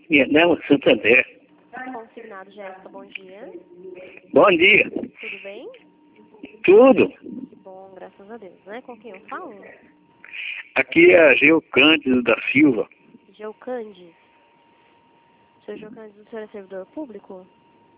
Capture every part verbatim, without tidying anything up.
Não, Santander. Consignado, Jéssica, bom dia. Bom dia. Tudo bem? Tudo. Que bom, graças a Deus, né? Com quem eu falo? Aqui é a Geocândido da Silva. Geocândido. Seu Geocândido, o senhor é servidor público?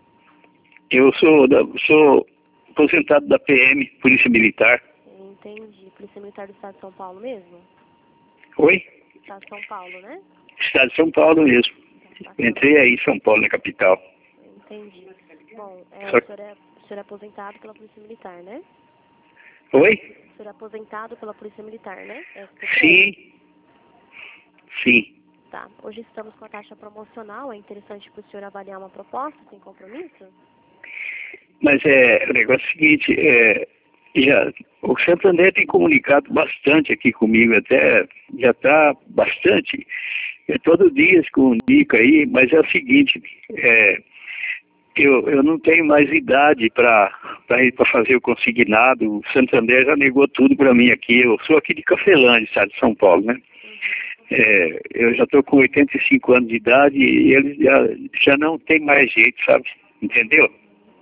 Eu sou, da, sou aposentado da P M, Polícia Militar. Entendi. Polícia Militar do Estado de São Paulo mesmo? Oi? Estado de São Paulo, né? Estado de São Paulo mesmo. Tá, Entrei aí em São Paulo, na capital. entendi. Bom, é, Só... o, senhor é, o senhor é aposentado pela Polícia Militar, né? Oi? O senhor é aposentado pela Polícia Militar, né? É, Sim. Sim. Tá. Hoje estamos com a taxa promocional. É interessante para o senhor avaliar uma proposta sem compromisso? Mas é, o negócio é o seguinte, é, já, o Santander tem comunicado bastante aqui comigo, até já está bastante, é, todo dia se comunica aí, mas é o seguinte, é, eu, eu não tenho mais idade para ir para fazer o consignado. O Santander já negou tudo para mim aqui. Eu sou aqui de Cafelândia, estado de São Paulo, né? É, eu já estou com oitenta e cinco anos de idade e eles já, já não tem mais jeito, sabe? Entendeu?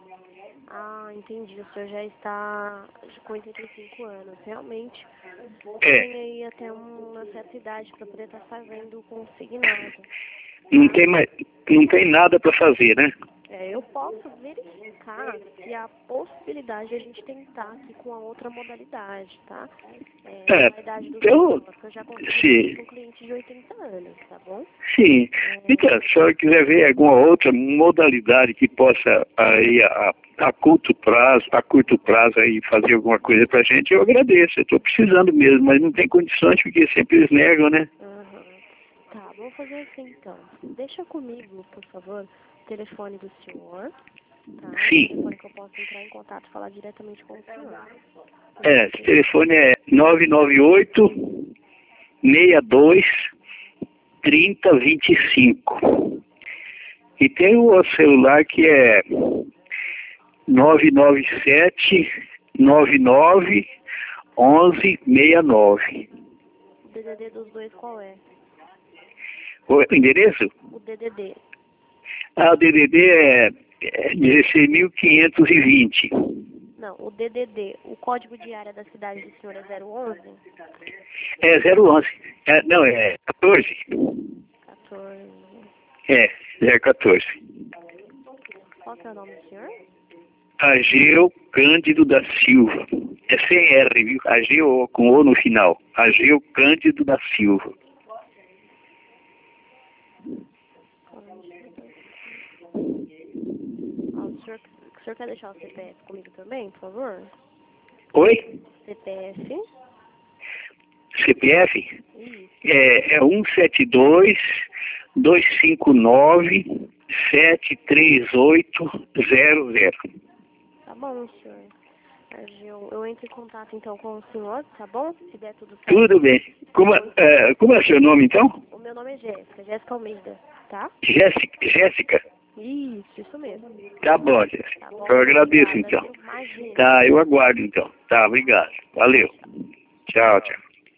Ah, entendi. O senhor já está com oitenta e cinco anos. Realmente, É. tem aí até uma certa idade para poder estar fazendo o consignado. Não tem mais, não tem nada para fazer, né? É, eu posso verificar se há possibilidade de a gente tentar aqui com a outra modalidade, tá? É, É, a idade do eu, senhor, porque eu já consegui sim, com um cliente de oitenta anos, tá bom? sim. É, Então, se a senhora quiser ver alguma outra modalidade que possa aí a, a curto prazo, a curto prazo aí fazer alguma coisa pra gente, eu agradeço. Eu estou precisando mesmo, mas não tem condições porque sempre eles negam, né? uhum. Tá, vamos fazer assim então. Deixa comigo, por favor, o telefone do senhor, tá? Sim. O telefone que eu posso entrar em contato e falar diretamente com o senhor. É, esse telefone é nove nove oito, seis dois, três zero dois cinco. E tem o outro celular que é nove nove sete, nove nove, onze, seis nove. O D D D dos dois qual é? O endereço? O D D D. Ah, o D D D é, é dezesseis mil quinhentos e vinte. Não, o D D D, o código de área da cidade do senhor é zero onze? É zero onze. É, não, é quatorze. quatorze. É, zero quatorze. Qual que é o nome do senhor? Ageu Cândido da Silva. É sem R, viu? Ageu com O no final. Ageu Cândido da Silva. Ah, o, senhor, o senhor quer deixar o C P F comigo também, por favor? Oi? C P F? C P F? Isso. É, é um sete dois, dois cinco nove, sete três oito zero zero. Tá bom, senhor. Eu, eu entro em contato então com o senhor, tá bom? Se der tudo certo. Tudo bem. Como, é, como é seu nome, então? O meu nome é Jéssica, Jéssica Almeida, tá? Jéssica. Jéssica? Isso, isso mesmo. Tá bom, Jéssica. Tá bom? Eu agradeço, Obrigada, então. viu? Imagina. Tá, eu aguardo, então. Tá, obrigado. Valeu. Tchau, tchau.